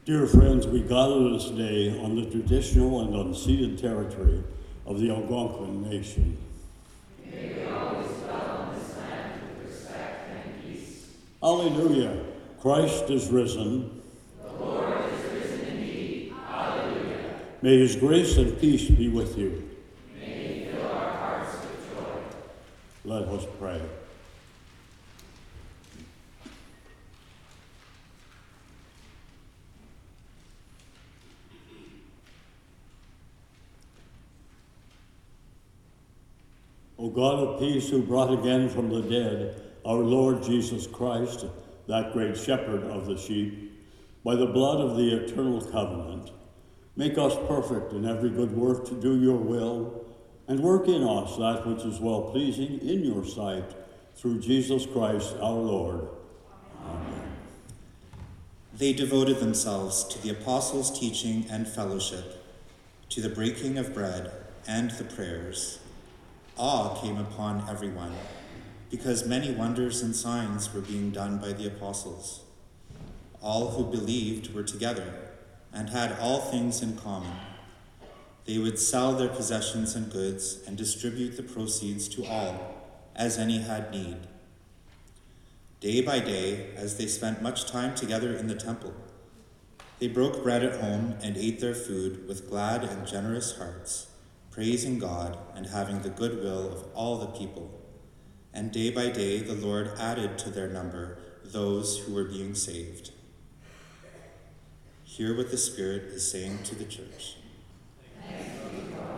Dear friends, we gather this day on the traditional and unceded territory of the Algonquin Nation. May we always dwell on this land with respect and peace. Alleluia! Christ is risen. The Lord is risen indeed. Alleluia. May his grace and peace be with you. May he fill our hearts with joy. Let us pray. O God of peace, who brought again from the dead our Lord Jesus Christ, that great shepherd of the sheep, by the blood of the eternal covenant, make us perfect in every good work to do your will, and work in us that which is well-pleasing in your sight, through Jesus Christ our Lord. Amen. They devoted themselves to the apostles' teaching and fellowship, to the breaking of bread and the prayers. Awe came upon everyone, because many wonders and signs were being done by the apostles. All who believed were together and had all things in common. They would sell their possessions and goods and distribute the proceeds to all, as any had need. Day by day, as they spent much time together in the temple, they broke bread at home and ate their food with glad and generous hearts, praising God and having the goodwill of all the people. And day by day the Lord added to their number those who were being saved. Hear what the Spirit is saying to the church. Thanks be to God.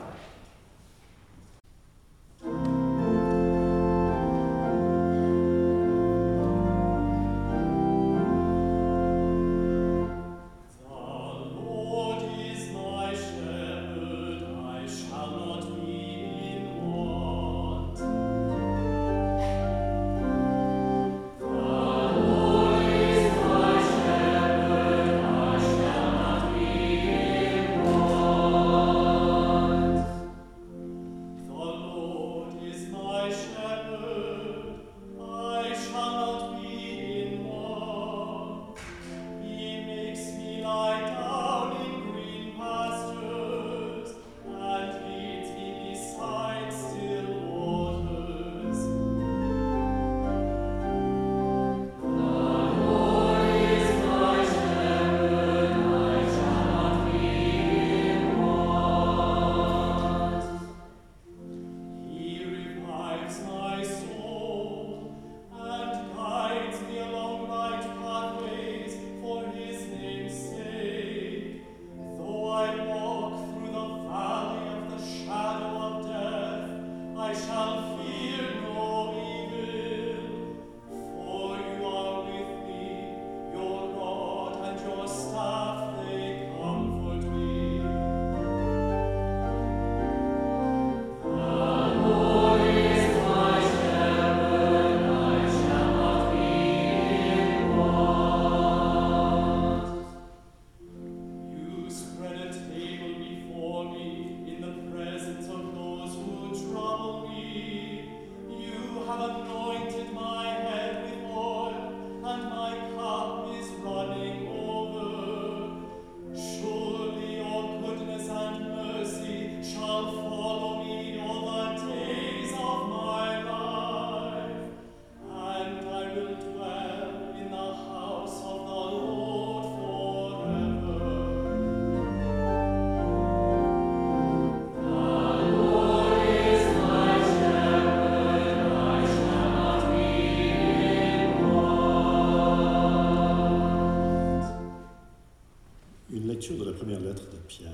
De la première lettre de Pierre.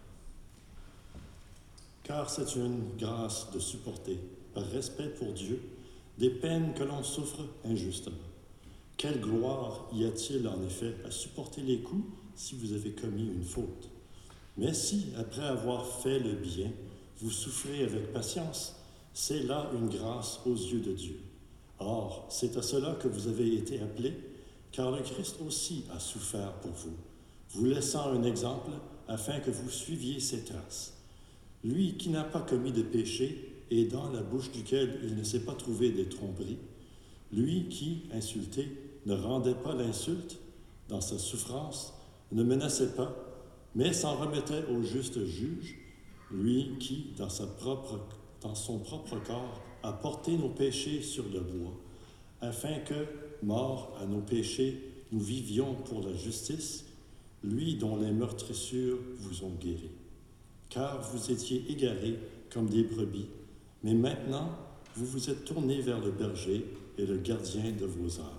Car c'est une grâce de supporter, par respect pour Dieu, des peines que l'on souffre injustement. Quelle gloire y a-t-il en effet à supporter les coups si vous avez commis une faute? Mais si, après avoir fait le bien, vous souffrez avec patience, c'est là une grâce aux yeux de Dieu. Or, c'est à cela que vous avez été appelés, car le Christ aussi a souffert pour vous, vous laissant un exemple afin que vous suiviez ses traces. Lui qui n'a pas commis de péché et dans la bouche duquel il ne s'est pas trouvé de tromperie, lui qui, insulté, ne rendait pas l'insulte, dans sa souffrance, ne menaçait pas, mais s'en remettait au juste juge, lui qui, dans son propre corps, a porté nos péchés sur le bois, afin que, morts à nos péchés, nous vivions pour la justice, lui dont les meurtrissures vous ont guéris. Car vous étiez égarés comme des brebis, mais maintenant vous vous êtes tournés vers le berger et le gardien de vos âmes.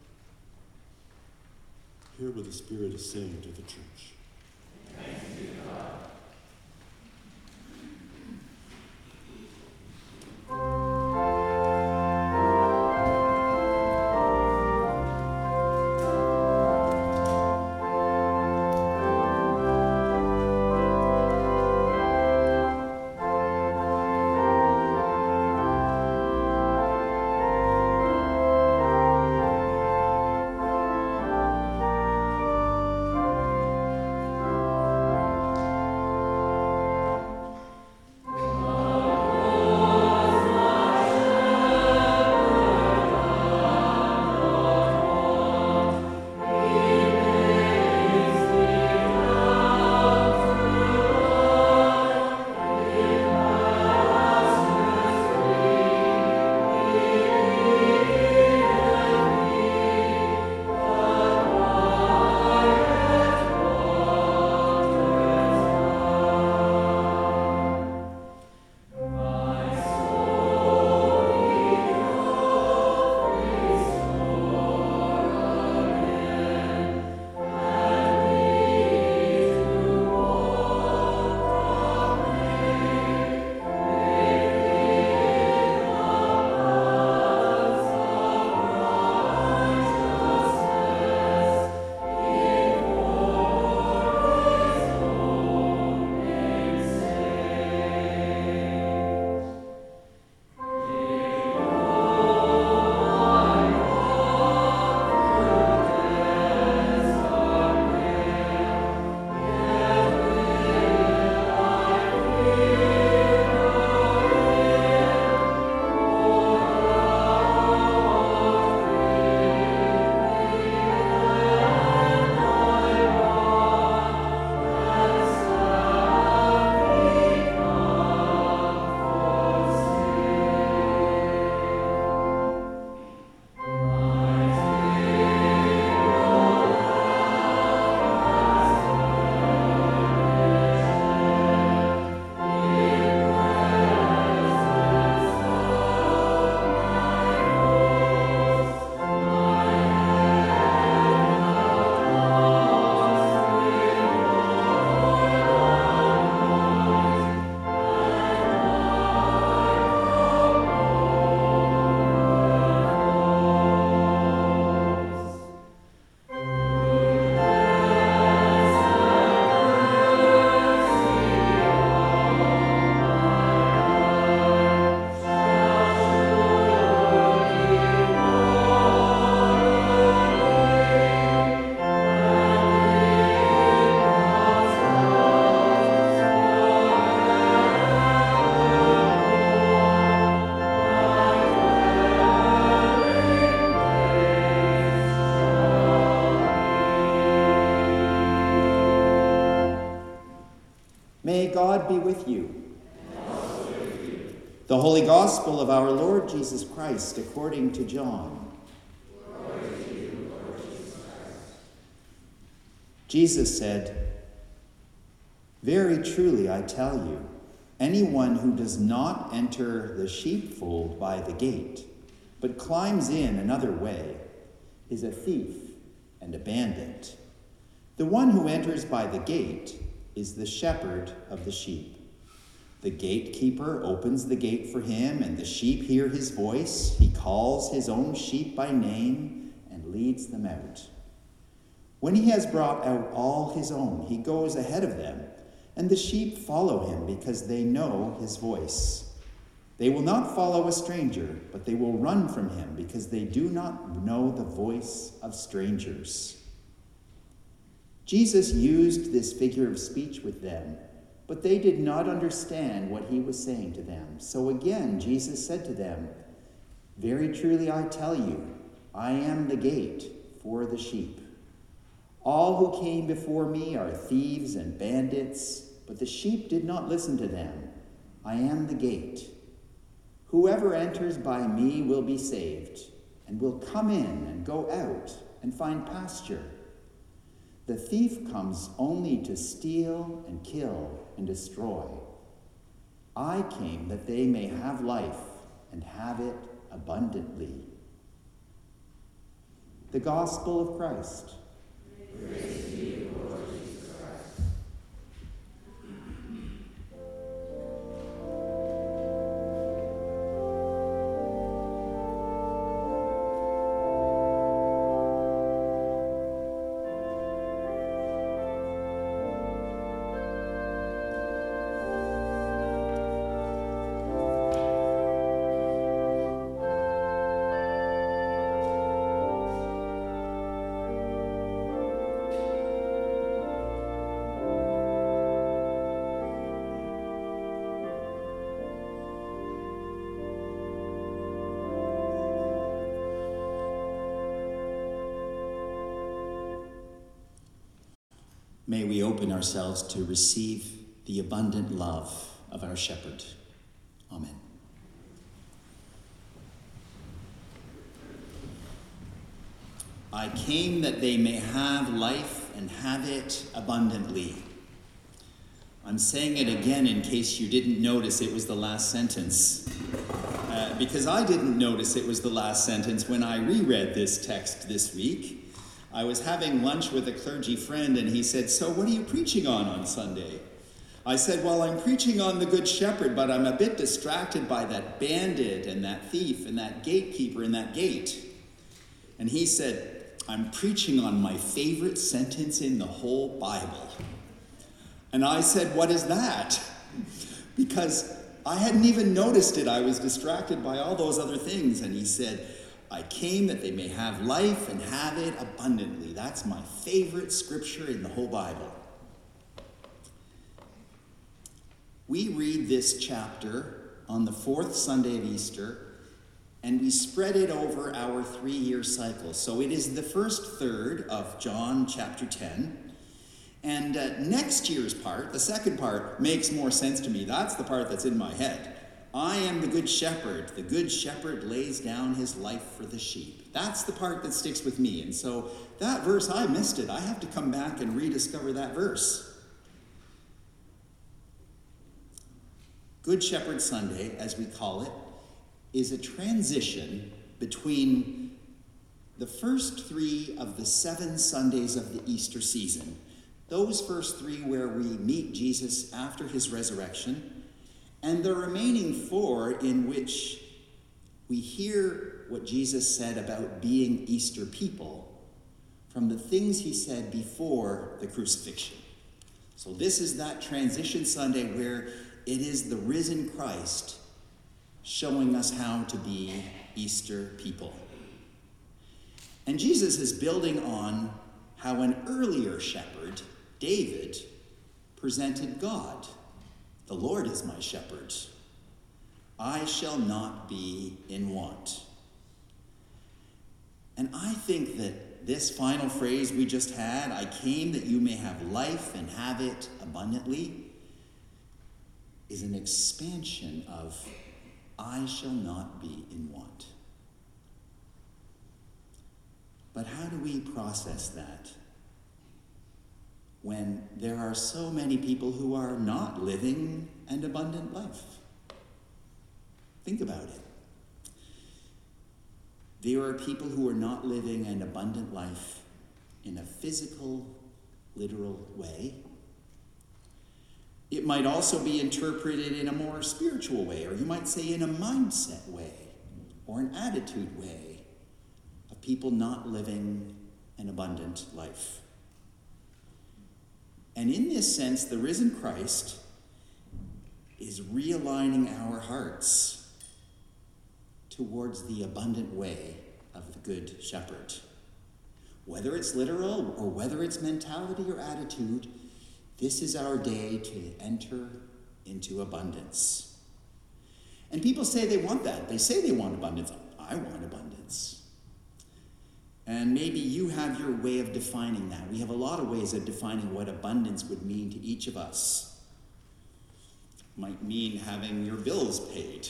Hear what the Spirit is saying to the church. Thanks be to God. May God be with you. And also with you. The Holy Gospel of our Lord Jesus Christ according to John. Glory to you, Lord Jesus Christ. Jesus said, "Very truly I tell you, anyone who does not enter the sheepfold by the gate, but climbs in another way, is a thief and a bandit. The one who enters by the gate is the shepherd of the sheep. The gatekeeper opens the gate for him, and the sheep hear his voice. He calls his own sheep by name and leads them out. When he has brought out all his own, he goes ahead of them, and the sheep follow him because they know his voice. They will not follow a stranger, but they will run from him because they do not know the voice of strangers." Jesus used this figure of speech with them, but they did not understand what he was saying to them. So again, Jesus said to them, "Very truly I tell you, I am the gate for the sheep. All who came before me are thieves and bandits, but the sheep did not listen to them. I am the gate. Whoever enters by me will be saved, and will come in and go out and find pasture. The thief comes only to steal and kill and destroy. I came that they may have life and have it abundantly. The Gospel of Christ. Praise to you, Lord Jesus Christ. May we open ourselves to receive the abundant love of our shepherd. Amen. I came that they may have life and have it abundantly. I'm saying it again in case you didn't notice it was the last sentence. Because I didn't notice it was the last sentence when I reread this text this week. I was having lunch with a clergy friend and he said, "So what are you preaching on Sunday?" I said, "Well, I'm preaching on the Good Shepherd, but I'm a bit distracted by that bandit and that thief and that gatekeeper and that gate." And he said, "I'm preaching on my favorite sentence in the whole Bible." And I said, "What is that?" Because I hadn't even noticed it. I was distracted by all those other things. And he said, "I came that they may have life and have it abundantly." That's my favorite scripture in the whole Bible. We read this chapter on the 4th Sunday of Easter, and we spread it over our 3-year cycle. So it is the first third of John chapter 10. And next year's part, the second part, makes more sense to me. That's the part that's in my head. I am the good shepherd. The good shepherd lays down his life for the sheep. That's the part that sticks with me. And so that verse, I missed it. I have to come back and rediscover that verse. Good Shepherd Sunday, as we call it, is a transition between the first 3 of the 7 Sundays of the Easter season. Those first 3 where we meet Jesus after his resurrection, and the remaining 4 in which we hear what Jesus said about being Easter people from the things he said before the crucifixion. So this is that transition Sunday where it is the risen Christ showing us how to be Easter people. And Jesus is building on how an earlier shepherd, David, presented God. "The Lord is my shepherd. I shall not be in want." And I think that this final phrase we just had, "I came that you may have life and have it abundantly," is an expansion of "I shall not be in want." But how do we process that when there are so many people who are not living an abundant life? Think about it. There are people who are not living an abundant life in a physical, literal way. It might also be interpreted in a more spiritual way, or you might say in a mindset way, or an attitude way of people not living an abundant life. And in this sense, the risen Christ is realigning our hearts towards the abundant way of the Good Shepherd. Whether it's literal or whether it's mentality or attitude, this is our day to enter into abundance. And people say they want that. They say they want abundance. I want abundance. And maybe you have your way of defining that. We have a lot of ways of defining what abundance would mean to each of us. It might mean having your bills paid.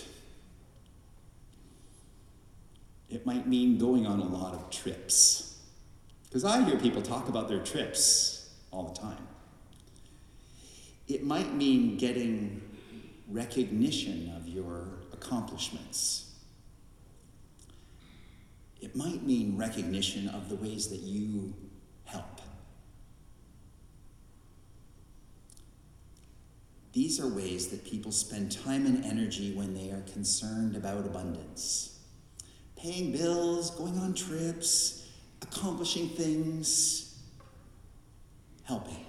It might mean going on a lot of trips. Because I hear people talk about their trips all the time. It might mean getting recognition of your accomplishments. It might mean recognition of the ways that you help. These are ways that people spend time and energy when they are concerned about abundance. Paying bills, going on trips, accomplishing things, helping.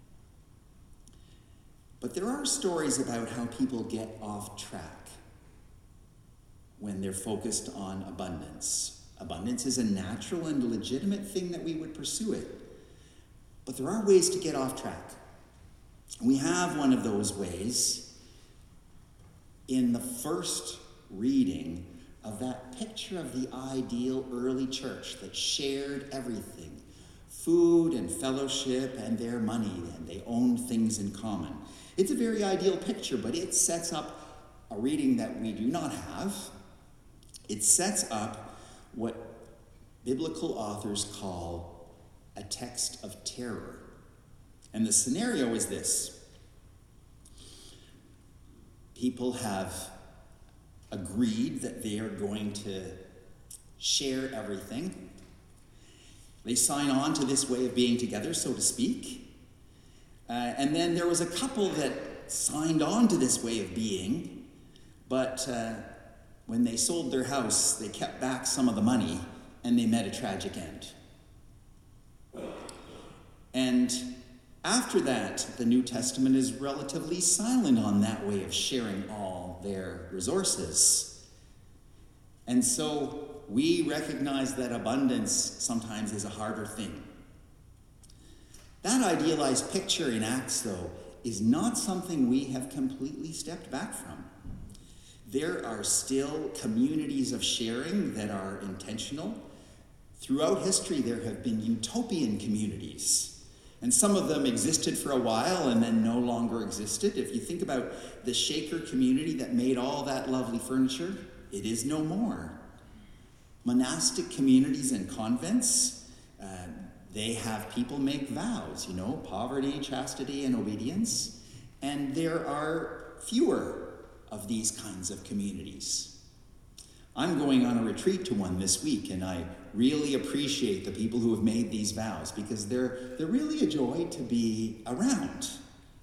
But there are stories about how people get off track when they're focused on abundance. Abundance is a natural and legitimate thing that we would pursue it. But there are ways to get off track. We have one of those ways in the first reading of that picture of the ideal early church that shared everything, food and fellowship and their money, and they owned things in common. It's a very ideal picture, but it sets up a reading that we do not have. It sets up what biblical authors call a text of terror. And the scenario is this. People have agreed that they are going to share everything. They sign on to this way of being together, so to speak. And then there was a couple that signed on to this way of being, but when they sold their house, they kept back some of the money, and they met a tragic end. And after that, the New Testament is relatively silent on that way of sharing all their resources. And so we recognize that abundance sometimes is a harder thing. That idealized picture in Acts, though, is not something we have completely stepped back from. There are still communities of sharing that are intentional. Throughout history, there have been utopian communities. And some of them existed for a while and then no longer existed. If you think about the Shaker community that made all that lovely furniture, it is no more. Monastic communities and convents, they have people make vows, poverty, chastity, and obedience. And there are fewer of these kinds of communities. I'm going on a retreat to one this week, and I really appreciate the people who have made these vows because they're really a joy to be around.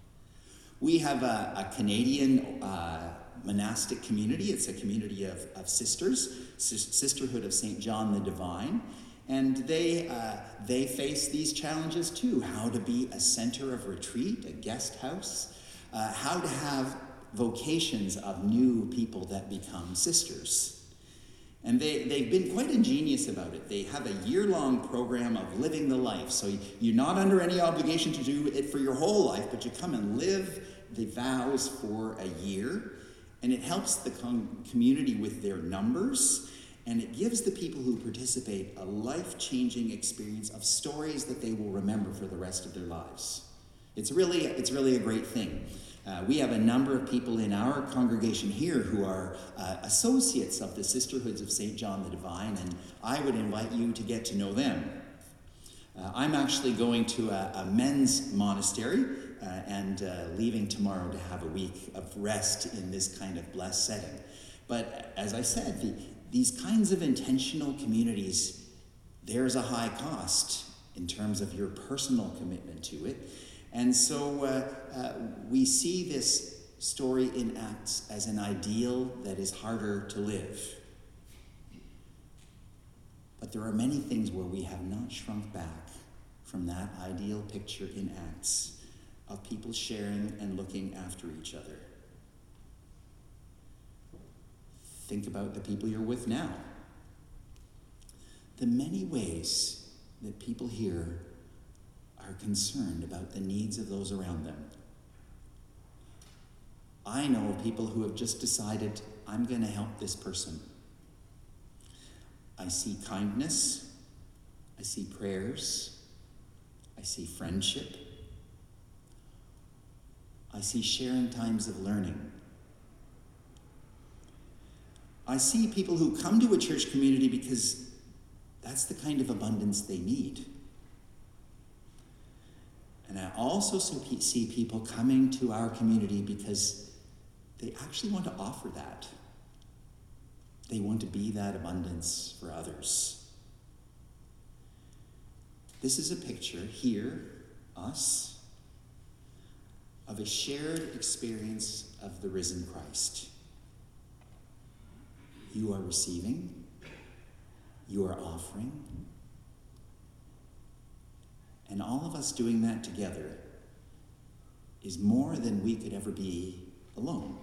We have a Canadian monastic community. It's a community of sisters, Sisterhood of St. John the Divine, and they face these challenges too: how to be a center of retreat, a guest house, how to have vocations of new people that become sisters. And they've been quite ingenious about it. They have a year-long program of living the life. So you're not under any obligation to do it for your whole life, but you come and live the vows for a year. And it helps the community with their numbers. And it gives the people who participate a life-changing experience of stories that they will remember for the rest of their lives. It's really a great thing. We have a number of people in our congregation here who are associates of the Sisterhoods of St. John the Divine, and I would invite you to get to know them. I'm actually going to a men's monastery and leaving tomorrow to have a week of rest in this kind of blessed setting. But as I said, these kinds of intentional communities, there's a high cost in terms of your personal commitment to it. And so we see this story in Acts as an ideal that is harder to live. But there are many things where we have not shrunk back from that ideal picture in Acts of people sharing and looking after each other. Think about the people you're with now. The many ways that people here are concerned about the needs of those around them. I know of people who have just decided, I'm going to help this person. I see kindness, I see prayers. I see friendship. I see sharing times of learning. I see people who come to a church community because that's the kind of abundance they need. And I also see people coming to our community because they actually want to offer that. They want to be that abundance for others. This is a picture here, us, of a shared experience of the risen Christ. You are receiving, you are offering, and all of us doing that together is more than we could ever be alone.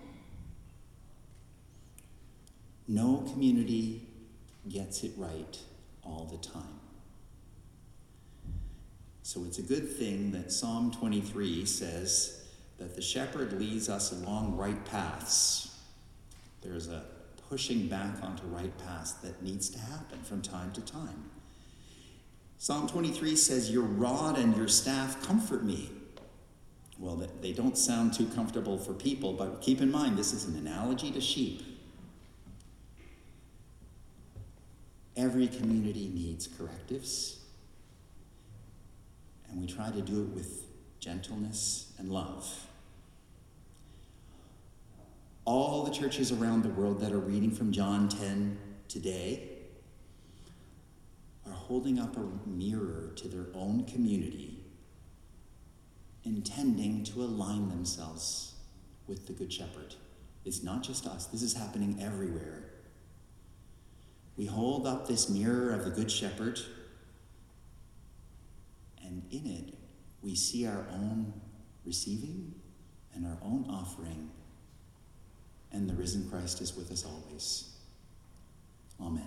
No community gets it right all the time. So it's a good thing that Psalm 23 says that the shepherd leads us along right paths. There's a pushing back onto right paths that needs to happen from time to time. Psalm 23 says, your rod and your staff comfort me. Well, they don't sound too comfortable for people, but keep in mind, this is an analogy to sheep. Every community needs correctives, and we try to do it with gentleness and love. All the churches around the world that are reading from John 10 today are holding up a mirror to their own community, intending to align themselves with the Good Shepherd. It's not just us. This is happening everywhere. We hold up this mirror of the Good Shepherd, and in it, we see our own receiving and our own offering, and the risen Christ is with us always. Amen.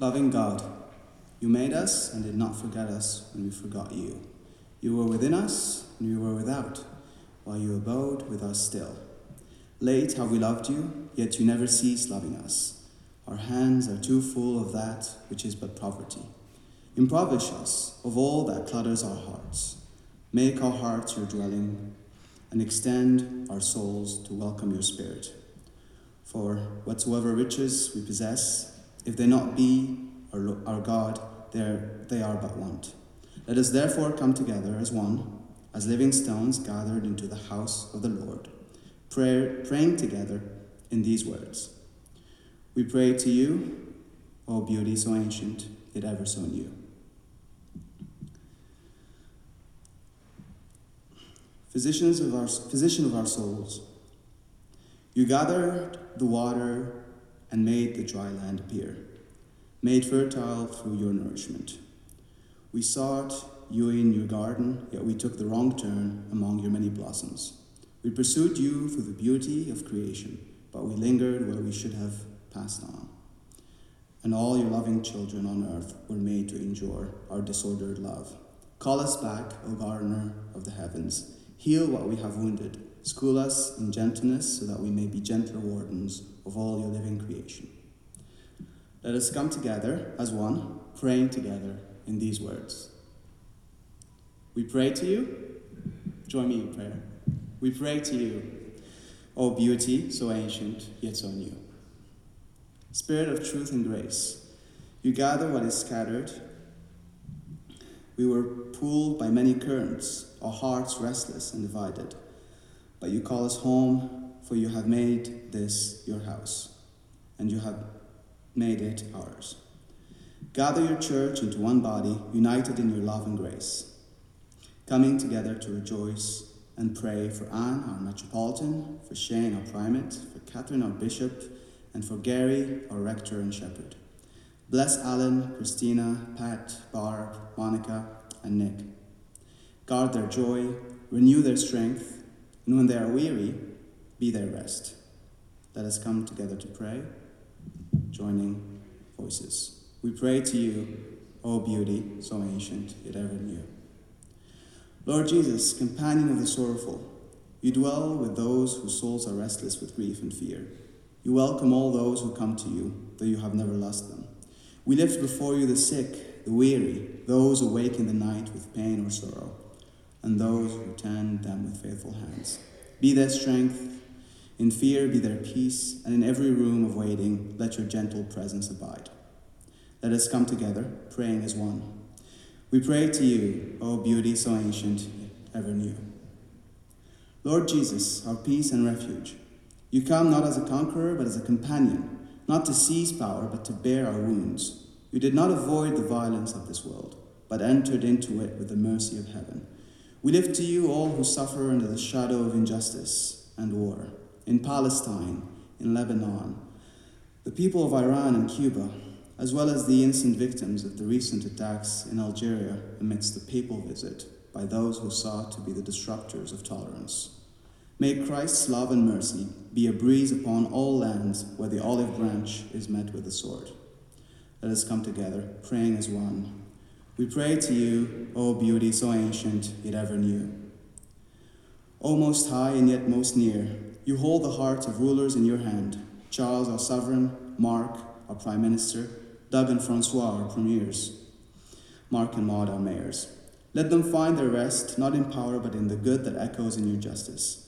Loving God, you made us and did not forget us when we forgot you. You were within us and we were without, while you abode with us still. Late have we loved you, yet you never cease loving us. Our hands are too full of that which is but poverty. Impoverish us of all that clutters our hearts. Make our hearts your dwelling, and extend our souls to welcome your Spirit. For whatsoever riches we possess, if they not be our God, they are but want. Let us therefore come together as one, as living stones gathered into the house of the Lord, praying together in these words. We pray to you, O beauty so ancient, yet ever so new. Physician of our souls, you gathered the water and made the dry land appear, made fertile through your nourishment. We sought you in your garden, yet we took the wrong turn among your many blossoms. We pursued you through the beauty of creation, but we lingered where we should have passed on. And all your loving children on earth were made to endure our disordered love. Call us back, O gardener of the heavens. Heal what we have wounded. School us in gentleness so that we may be gentler wardens of all your living creation. Let us come together as one, praying together in these words. We pray to you. Join me in prayer. We pray to you, O beauty so ancient yet so new. Spirit of truth and grace, you gather what is scattered. We were pulled by many currents, our hearts restless and divided. But you call us home, for you have made this your house, and you have made it ours. Gather your church into one body, united in your love and grace, coming together to rejoice and pray for Anne, our metropolitan, for Shane, our primate, for Catherine, our bishop, and for Gary, our rector and shepherd. Bless Alan, Christina, Pat, Barb, Monica, and Nick. Guard their joy, renew their strength, and when they are weary, be their rest. Let us come together to pray, joining voices. We pray to you, O beauty, so ancient, yet ever new. Lord Jesus, companion of the sorrowful, you dwell with those whose souls are restless with grief and fear. You welcome all those who come to you, though you have never lost them. We lift before you the sick, the weary, those awake in the night with pain or sorrow, and those who tend them with faithful hands. Be their strength, in fear be their peace, and in every room of waiting, let your gentle presence abide. Let us come together, praying as one. We pray to you, O beauty so ancient, ever new. Lord Jesus, our peace and refuge, you come not as a conqueror, but as a companion, not to seize power, but to bear our wounds. You did not avoid the violence of this world, but entered into it with the mercy of heaven. We lift to you all who suffer under the shadow of injustice and war, in Palestine, in Lebanon, the people of Iran and Cuba, as well as the innocent victims of the recent attacks in Algeria amidst the papal visit by those who sought to be the disruptors of tolerance. May Christ's love and mercy be a breeze upon all lands where the olive branch is met with the sword. Let us come together, praying as one. We pray to you, O beauty so ancient, yet ever new. O most high and yet most near, you hold the hearts of rulers in your hand. Charles, our sovereign, Mark, our prime minister, Doug and Francois, our premiers, Mark and Maud, our mayors. Let them find their rest, not in power, but in the good that echoes in your justice.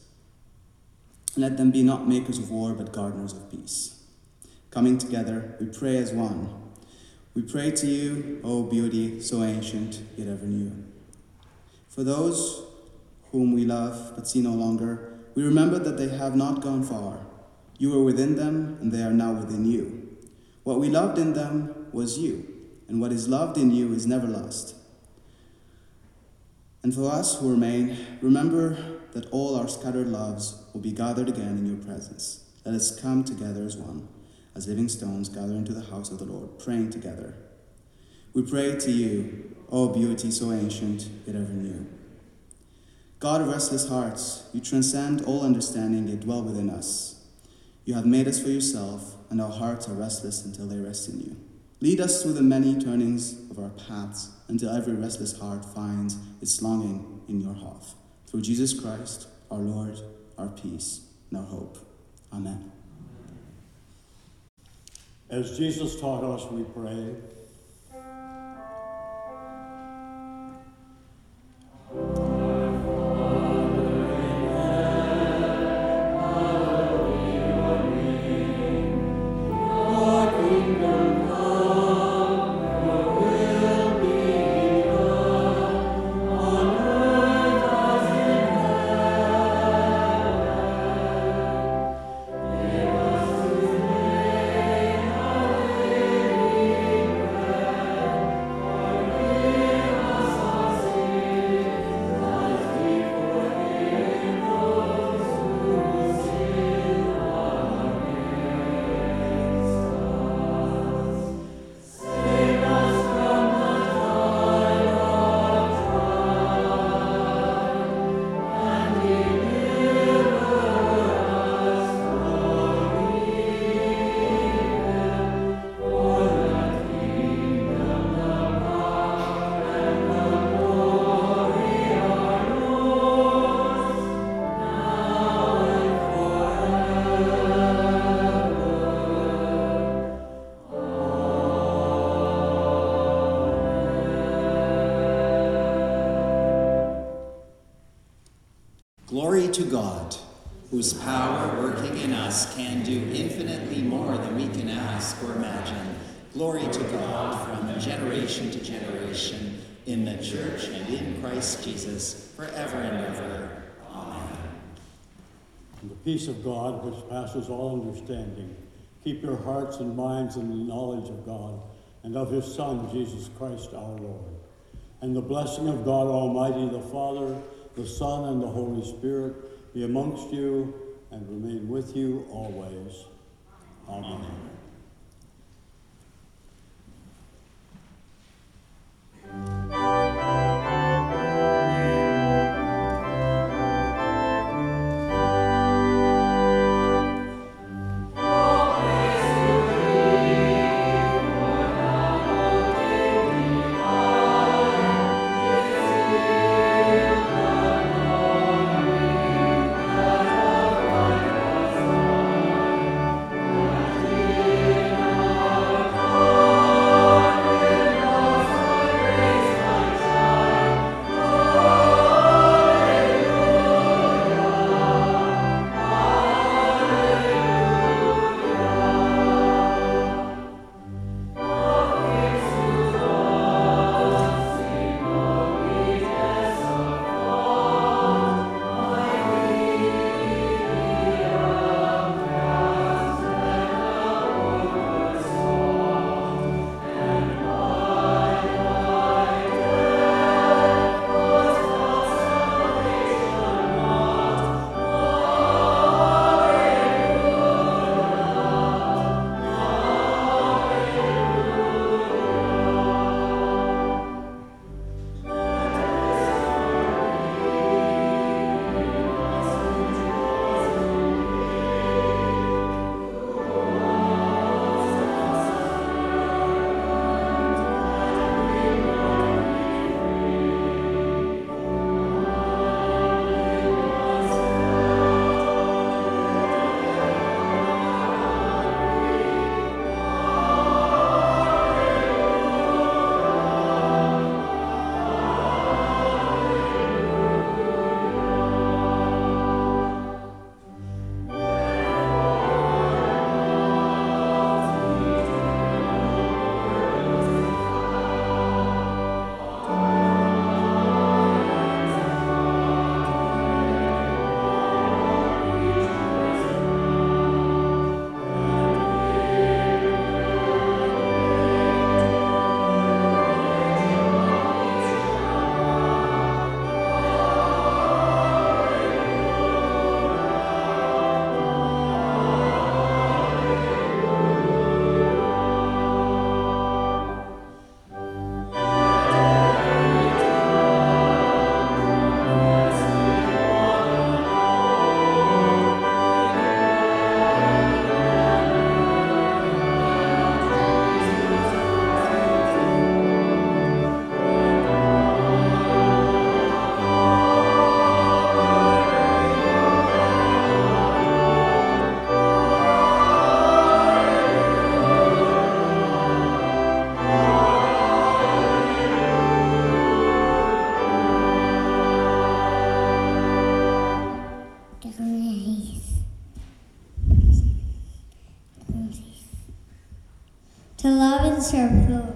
Let them be not makers of war, but gardeners of peace. Coming together, we pray as one. We pray to you, O beauty, so ancient, yet ever new. For those whom we love, but see no longer, we remember that they have not gone far. You were within them, and they are now within you. What we loved in them was you, and what is loved in you is never lost. And for us who remain, remember that all our scattered loves will be gathered again in your presence. Let us come together as one, as living stones gather into the house of the Lord, praying together. We pray to you, O beauty so ancient, yet ever new. God of restless hearts, you transcend all understanding, yet dwell within us. You have made us for yourself, and our hearts are restless until they rest in you. Lead us through the many turnings of our paths until every restless heart finds its longing in your hearth. Through Jesus Christ, our Lord, our peace, and our hope. Amen. As Jesus taught us, we pray. Glory to God, whose power working in us can do infinitely more than we can ask or imagine. Glory to God from generation to generation, in the church and in Christ Jesus, forever and ever. Amen. And the peace of God, which passes all understanding, keep your hearts and minds in the knowledge of God and of his Son, Jesus Christ our Lord. And the blessing of God Almighty, the Father, the Son, and the Holy Spirit be amongst you and remain with you always. Amen. Amen. to love and serve the Lord.